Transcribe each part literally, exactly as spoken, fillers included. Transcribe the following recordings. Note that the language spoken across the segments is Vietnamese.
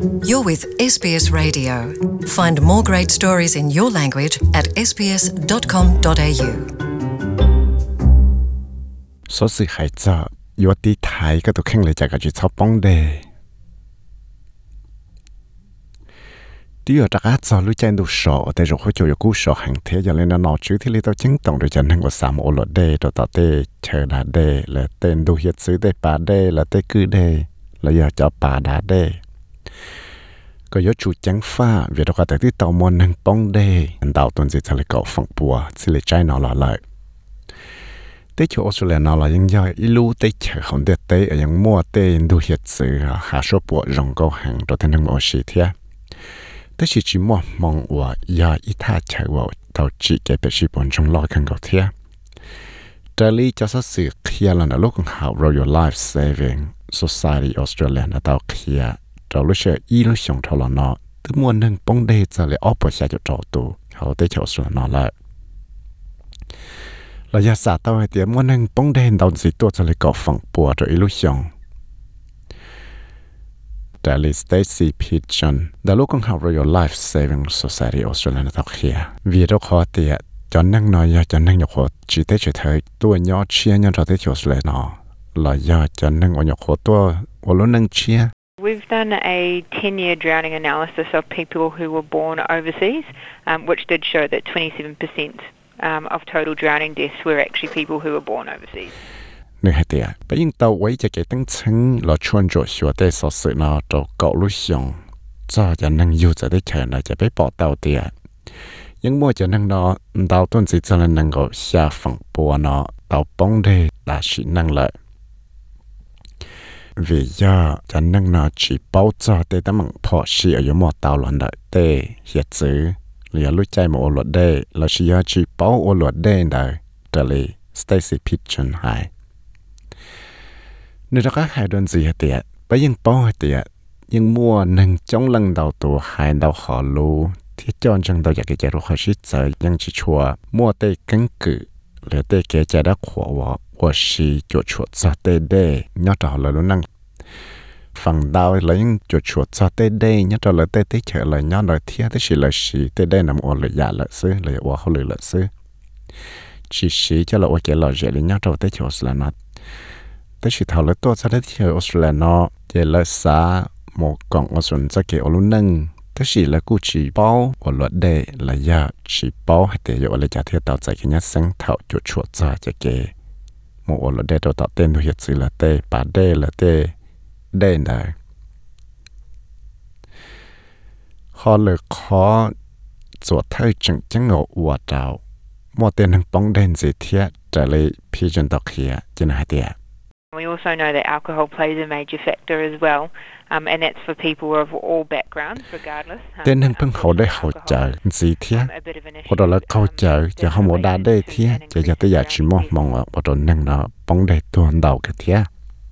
You're with ét bê ét Radio. Find more great stories in your language at ét bê ét chấm com chấm a u. Số sự hay cho, yếu tí thái cái tụ khen lại cho cái chuyện sau bóng đề. Tí ở đặc ác cho lưu chân đủ sổ, để rồi hỗ trợ cú sổ hàng thế cho nên nó nói chứ thì lý tao chứng tổng được cho nên có xả một luật đề, rồi tạo tê chờ đá đề, là tên đủ hiệt xứ đề bà đề, là tê cư đề, là giờ cho bà đá đề. Có yếu chủ chẳng pha, vì đó có thể tí tàu môn nâng bóng đề, đào tuần gì cho lấy cậu phẳng bùa, chỉ lấy trái nó là lợi. Tế chỗ Australia nó là những do ý lưu tế chờ không tế tế ở những mua tế đủ hiệt xứ hạ số bộ rộng câu hàng rồi thân nâng mô xì thế. Tế chỉ chỉ mua mong của do ý tha chờ vào tàu chỉ kể bệ sĩ bốn trong lo khăn cầu thế. Trở lý cho sát sự kia là lúc còn học Royal Life Saving Society Australia là tàu kia rồi lúc sẽ ý lúc xong thảo là nó từ mua nâng bóng đề cho lại ốp vào xa cho trò tù họ tế chỗ Australia nó lại là do xã tàu hay tiếng mua nâng bóng đề đầu gì tốt cho lại có phẳng bùa rồi ý lúc xong. Đại lý Stacey Pigeon đã lúc con học Royal Life Saving Society Australia là tàu kia vì đó khó tiệt cho nâng nói do cho nâng nhọc hộ chỉ tế chỉ thấy tôi nhỏ chia nhau cho tế chỗ Australia nó là do cho nâng ở nhọc hộ tôi ở lúc nâng chia. We've done a ten-year drowning analysis of people who were born overseas, um, which did show that twenty-seven percent um, of total drowning deaths were actually people who were born overseas. Nơi hai tiệt, bây giờ tàu quay cho cái tăng chứng là chuyên cho sửa tế sở sự nó cho cậu lúc xong, cho cho nâng yêu cho tế chờ nó cho bé bỏ tàu tiệt. Nhưng mỗi cho nâng nó tàu tuần gì cho nên nâng gọi xa phẳng bùa nó tàu bóng đề đã chỉ nâng lợi. Vì do cho nâng nó chỉ bảo cho tế tấm bằng phó sĩ ở dưới một tàu luận đợi tế hiệt dữ là lúc chạy một luật đề là chỉ do chỉ bảo ô luật đề đời trở lý Stacey Pigeon hai. Nếu đó các hai đơn gì hả tiệt bởi nhưng bảo hả tiệt nhưng mua nâng trong lần đầu tù hai đầu khó lưu thì chọn trong đầu cái chế độ khó xích giờ nhưng chỉ chua mua tế cân cử là tế kế chế đã khổ vào của sĩ chuột chuột cho tế đề nhớ trò là lúc năng phần đau là những chuột chuột cho tế đề nhớ trò là tế tế trở lại nhớ lời thiết tế chỉ là sĩ tế đề nằm ở lời giả lợi sư lời ở hậu lời lợi sư chỉ sĩ cho là ở cái lời dễ lý nhớ trò tế chỗ là nó tế chỉ thảo lợi tốt cho tế thì Australia nó để lợi xa một con ở xuân cho cái ở lúc năng thế chỉ là cụ chỉ bảo ở luật đề là do chỉ bảo hay để ở lại trả thiết tạo giải cái nhất sáng thảo chuột chuột ra cho cái một ở luật đề tạo tạo tên của hiện sự là tê bà đề là tê đề này họ là khó做太正正的我找莫tên hàng bóng đèn gì thiết trở lại phi chân tộc kia trên hai tiệt. We also know that alcohol plays a major factor as well. Um, and that's for people of all backgrounds, regardless. Tên hình phân hậu để hỗ trợ gì thế? Hoặc đó là câu trợ cho không có đa đề thế, cho cho tới giờ chỉ mong mong ở bộ đội năng nó bóng đề tuần đầu cái thế.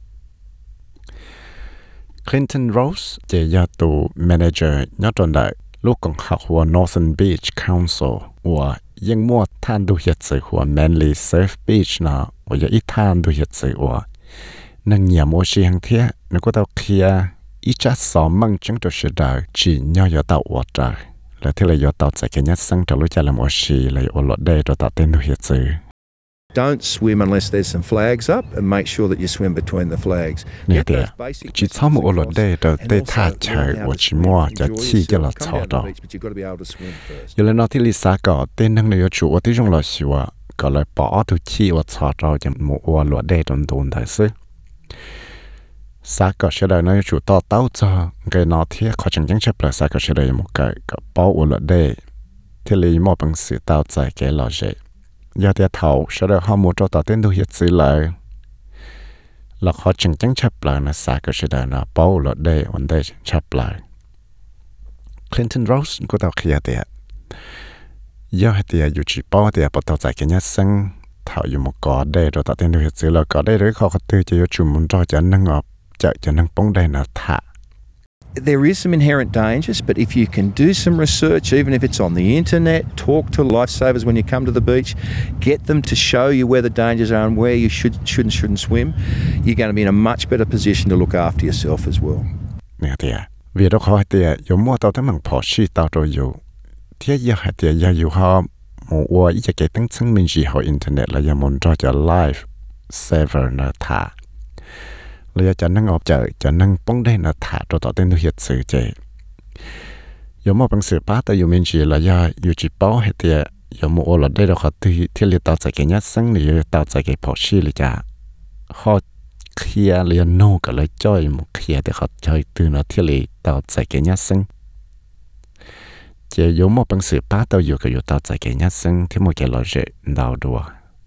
Clinton Rose chỉ do tụ manager nhớ tròn đại lúc còn học của Northern Beach Council của những mua than đủ hiện sự của Manly Surf Beach nó của những ít than đủ hiện sự của nâng nhà mua xí hàng thế, nếu có tao kia ít chắc sáu măng chứng cho sự đời chỉ nhau do tàu ở trời là thế là do tàu chạy cái nhất sang trong lúc cha làm ở xí là ở lọt đây rồi tàu tên được hiện sự. Don't swim unless there's some flags up and make sure that you swim between the flags. Nè tiệt, chỉ sau một ở lọt đây rồi tê tha trời của chỉ mua cho chi cho là thọ đó. Giờ là nó thì Lisa có tên năng này chủ ở tí trong lọt xíu có lại bỏ từ chi ở thọ đó cho một ở lọt đây trong đồn đại sư. Sa có sẽ đời nói chủ to tao cho cái nó thiết khó chẳng chẳng chấp là sa có sẽ đời một cái cái bao ở lại đây thì lý một bằng sự tao giải cái lò dễ giờ thì thầu sẽ đời họ muốn cho tao tên đồ hiện sự lại là khó chẳng chẳng chấp là là sa có sẽ đời nó bao ở lại đây vấn đề chấp lại Clinton Rose của tao kia thì giờ thì dù chỉ bao thì bắt tao giải cái nhất sinh thầu dùng một cỏ đây rồi tao tên đồ hiện sự là cỏ đây đấy khó khó tư cho chủ muốn cho cho năng ngọt There is some inherent dangers, but if you can do some research, even if it's on the internet, talk to lifesavers when you come to the beach, get them to show you where the dangers are and where you should, should and shouldn't swim, you're going to be in a much better position to look after yourself as well. Nè thì vì đó khó tiệt有mua到他们跑去到都有，天也还tiệt也有好，我我一直给登证明是好 internet 了，也冇做就 live server 那塔，了也就能我就就能帮ได้那塔做到登到日子啫。有冇本事把到有面子了也有只包还tiệt有冇我了ได้到เขาที่ที่เรา到在给人生里到在给跑去了จ้ะเขาเคลียร์เรียนโน่ก็เลยจ้อยมุเคลียร์แต่เขาจ้อยตื่นแล้วที่เลยต่อใจแกยัดซึ่งเจียมอปังสือป้าตัวอยู่ก็อยู่ต่อใจแกยัดซึ่งที่มัวแกลอยเจดาวดัว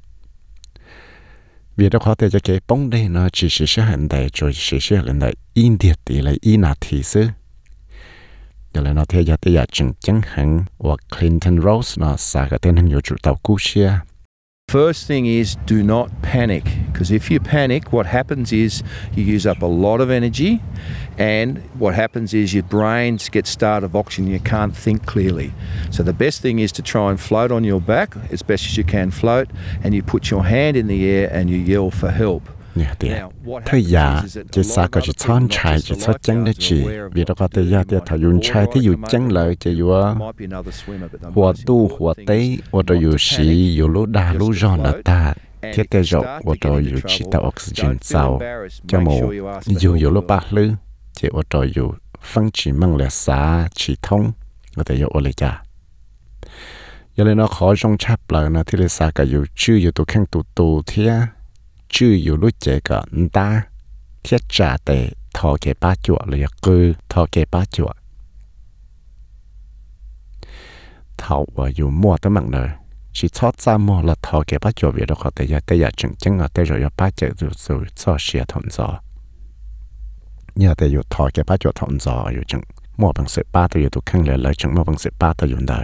vì đó khó thể cho cái bóng đây nó chỉ sử dụng hiện đại rồi sử dụng hiện đại in địa tỷ là in là thị sư giờ là nó theo giá tỷ giá chứng chứng hẳn và Clinton Rose nó xả cái tên hình chủ tàu cú xe. First thing is do not panic, because if you panic, what happens is you use up a lot of energy, and what happens is your brain gets starved of oxygen, you can't think clearly. So the best thing is to try and float on your back as best as you can float, and you put your hand in the air and you yell for help. Nhà tiệt, thời gian chỉ xa có chỉ chọn trái chỉ chọn chân để chỉ vì đó có thời gian tiệt thảo dùng trái thì dùng chân lợi chỉ dùng hòa tu hòa tế hoặc là dùng sĩ dùng lúa đa lúa giòn ở ta thiết tế rộng hoặc là dùng chỉ tạo oxygen sau cho mù dùng dùng lúa bạc lư chỉ hoặc là dùng phân chỉ mang lẻ xá chỉ thông hoặc là dùng ô lê cha giờ này nó khó trong chắp lại nó thì là xa cả dùng chưa dùng tụ khăn tụ tụ thiết chưaอยู่รู้ใจก็ตาเทียจ่าแต่ทอเกป้าจั่วเลยคือทอเกป้าจั่วเท่าว่าอยู่มั่วตั้งมั่งเลยchỉ chót raมั่วละทอเกป้าจั่ววิธีเขาแต่ยาแต่ยาจึงจึงอ่ะแต่เราอย่าป้าเจอสู่สู่ซ้อเสียทนจอเนี่ยแต่อยู่ทอเกป้าจั่วทนจออยู่จึงมั่วบังเสป้าตัวอยู่ทุกครั้งเลยเลยจึงมั่วบังเสป้าตัวอยู่ได้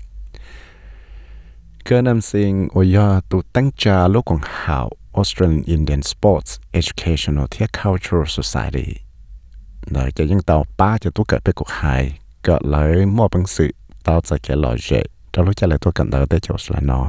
ก็นำสิ่งโอยาตุตั้งใจลูกของเขา Australian Indian Sports Educational ที่ Cultural Society โดยจะยังต่อป้าจะตัวเกิดไปกุหายก็เลยมอบหนังสือต่อจากแกหล่อเจเรารู้จักเลยตัวกันเดินได้จบแล้วเนาะ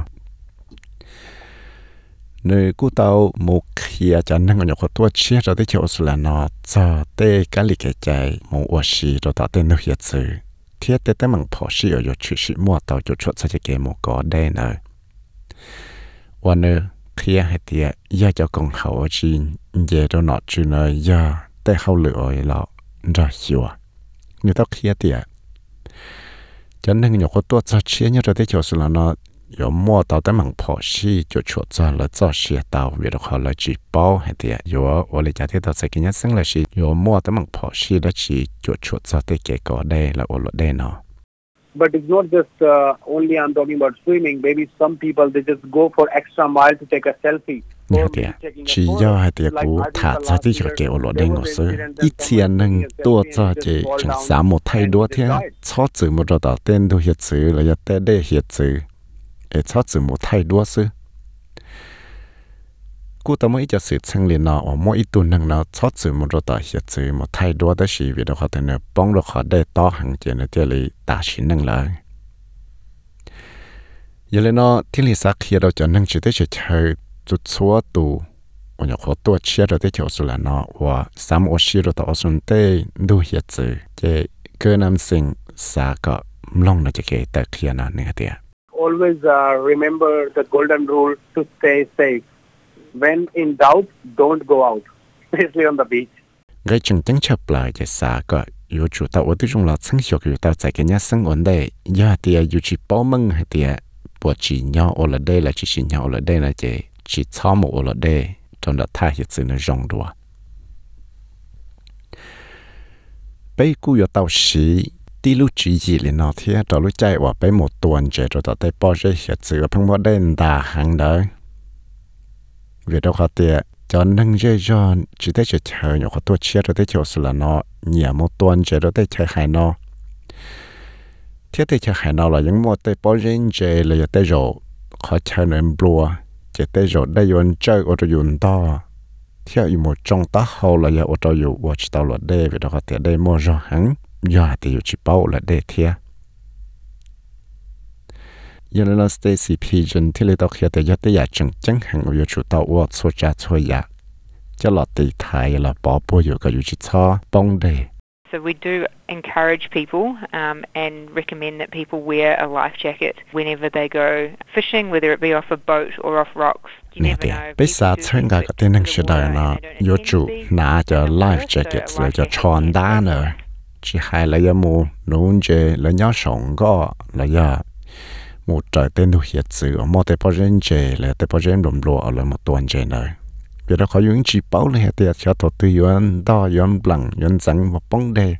ในกูเตาหมูเขียจะนั่งอยู่กับตัวเชี่ยเราได้จบแล้วเนาะจะได้การลิขิตใจหมูอวชีเราต่อเต้นนึกเหยียดซื้อเทียบแต่แต่มันพอชีอยู่ชื่อชิมัวต่อจุดชดใช้เกมหมูก็ได้เนอะวันนี้khi hai tia giờ cho con hậu chi giờ cho nó chỉ nói giờ tại hậu lửa là ra chiều người ta khi tia cho nên nhiều cóตัวจะเชี่ยเนี่ยเราได้จบแล้วเนาะ有摸到的门跑西就出在了早些到为了好了去包还得有我的家庭到这个年生了是有摸的门跑西的去就出在的结果ได้了我了ได้เนาะ But it's not just uh, only I'm talking about swimming. Maybe some people they just go for extra mile to take a selfie. Nè tiệt, chỉ do hai tiệt cũ thả ra tí cho kẹo lọ đen ngõ sơ. Ít tiền nâng tua cho chị chẳng xả một thay đua thế. Chó chữ một đợt tên đua hiệt chữ là ya tên đê hiệt chữ. Ê chó chữ một thay đua sơ. Cú tao mới cho sự chân liền nó ở mỗi ít tuần nâng nó chó chữ một đợt hiệt chữ một thay đua đó chỉ vì đó họ tên là bóng được họ để to hàng chuyện là tiền lý ta chỉ nâng lại. Giờ lên nó thiên lý sắc khi đâu cho nâng chỉ tới chơi chút số tù, ở nhà khó tua chia rồi tới chỗ số là nó và sắm ô xí rồi tao xuân tê đu hiệt chữ cái cơ nam sinh xa có long là chỉ cái tại khi nào nữa tiệt. Always uh, remember the golden rule to stay safe. When in doubt, don't go out, especially on the beach. Cái chừng chừng chấp lại cái xa có yếu chủ tao ở trong là sinh hoạt yếu tao tại cái nhà sinh ổn định, giờ tiệt yếu chỉ bảo mừng hay tiệt, bỏ chỉ nhau ở đây là chỉ chỉ nhau ở đây là chỉ chỉ cho một ở đây trong đó thay hiện sự nó rong đùa. Bây cú yếu tao xí đi lúc chỉ gì liền nó thế, đó lúc chạy qua bây một tuần chạy rồi tao tới bỏ ra hiện sự ở phong bao đen đà hàng đó. Vì đó họ tiệt cho nâng dây giòn chỉ tới chơi chơi nhỏ có tôi chia rồi tới chỗ sự là nó nhiều một tuần chơi rồi tới chơi hai nó thiết tới chơi hai nó là những một tới bỏ riêng chơi là tới rồi họ chơi nó em bùa chơi tới rồi đây yon chơi ở đây yon to theo ý một trong tá hậu là giờ ở đây yon watch tao là đây vì đó họ tiệt đây mua rồi hắn giờ thì chỉ bảo là đây thiệt giờ là Stacy Pigeonที่เลยต้องเขียนแต่ยอดแต่อยากจังจังหังอยู่ชุดตัวว่าช่วยจะช่วยอยากจะหลอดตีไทยละปอปัวอยู่กับอยู่ชิดช้อป้องเด So we do encourage people um, and recommend that people wear a life jacket whenever they go fishing, whether it be off a boat or off rocks. You nè never thì know. bây giờ thấy người có tên năng sử đời nó vô chủ nã cho life jackets là cho tròn đá nữa chỉ hay là do mù nôn chế là nhớ sống có là do một trời tên thu hiện sự ở một tế bao gen chế là tế bao gen đồm lộ ở một tuần chế nữa vì đó có những chỉ bảo là hệ cho tổ tư yuan đo yuan bằng yuan trắng một bóng đề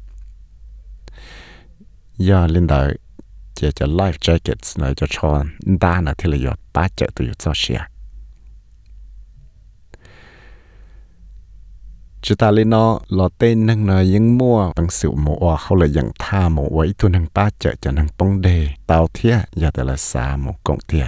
giờ lên đời chế cho life jackets này cho tròn đá nữa thì là do ba chợ từ cho xe chúng ta lên nó là tên năng là những mua bằng sự mua họ là những tha một vậy tôi năng ba chợ cho năng bóng đề tàu thiệt giờ thì là xa một công thiệt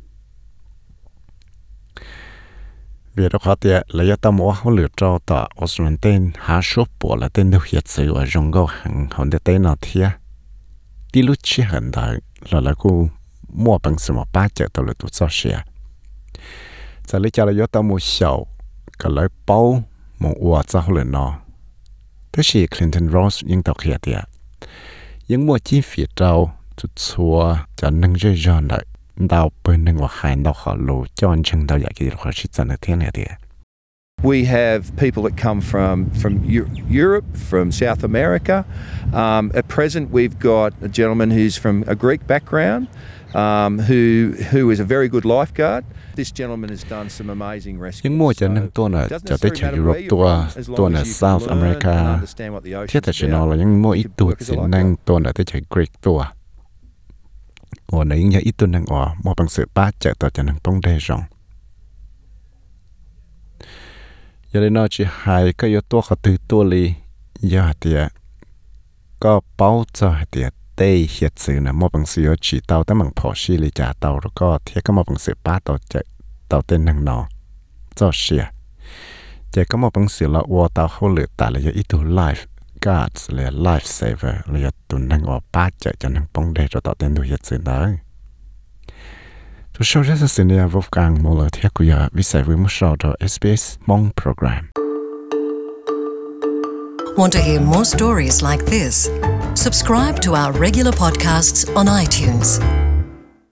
vì đó khó thiệt là do tao mua họ lựa cho tao Australian tên hạ số bộ là tên đâu hiện sự ở trong góc hàng họ để tên nó thiệt đi lúc chỉ hận đời là là cô mua bằng sự một ba chợ tao là tụt sao xe giờ lấy cho là do tao mua sầu cái lấy bao một quả cho họ nó, thế thì Clinton Ross những tàu kia thì, những mua chi phí trâu, chút xua cho nâng dây dọn lại, đào bên nâng và hai đào họ lô cho anh chừng đào giải cái họ chỉ cho nó thế này thì. We have people that come from from Europe, from South America. Um, at present, we've got a gentleman who's from a Greek background, um, who who is a very good lifeguard. This gentleman has done some amazing rescues. Những mua cho nâng tour là cho tới chợ Europe tour, tour là South America. Thiết là chỉ nói là những mua ít tour chỉ nâng tour là tới chợ Greek tour. Ở này những ít tour nâng ở mua bằng sự ba chợ tàu cho nâng bóng đề rộng. Giờ đây nó chỉ hai cái yếu tố họ từ tour li, giờ thì có bảo cho thì tây hiện sự là mua bằng sự chỉ tàu tới bằng phổ xí li trả tàu rồi có thiết có mua bằng sự ba tàu chạy tàu tên năng nọ cho xe chạy có mua bằng sự là ô tàu hỗ lựa tại là ít tu life guards là life saver là tu năng ở ba chạy cho năng bóng đề rồi tàu tên tu hiện sự đó tôi sau rất là xin nhờ vô càng một lời thiết của giờ vì sẽ với một số cho ét bê ét Mong program. Want to hear more stories like this? Subscribe to our regular podcasts on iTunes.